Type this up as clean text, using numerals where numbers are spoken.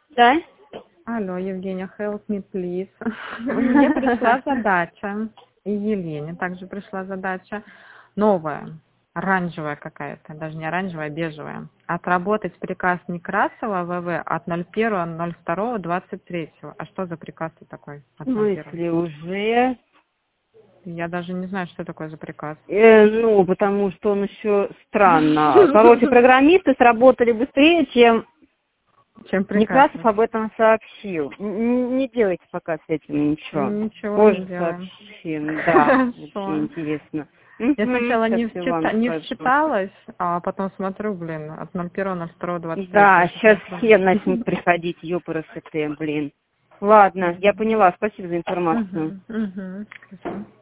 Да? Алло, Евгения, help me, please. Мне пришла задача, и Елене также пришла задача, новая, оранжевая какая-то, даже не оранжевая, а бежевая. Отработать приказ Некрасова ВВ от 01.02.23. А что за приказ-то такой В от 01? смысле уже? Я даже не знаю, что такое за приказ. Ну, потому что он еще странно. Короче, программисты сработали быстрее, чем Чем приказ? Некрасов об этом сообщил. Не делайте пока с этим ничего. Ничего не Позже делаем. сообщим, да. Очень Хорошо. интересно. Я сначала Сейчас не, я вам не скажу. вчиталась, а потом смотрю, блин, от 01.02.23. Да, сейчас все начнут приходить, ёпрст, блин. Ладно, я поняла. Спасибо за информацию. Угу, угу.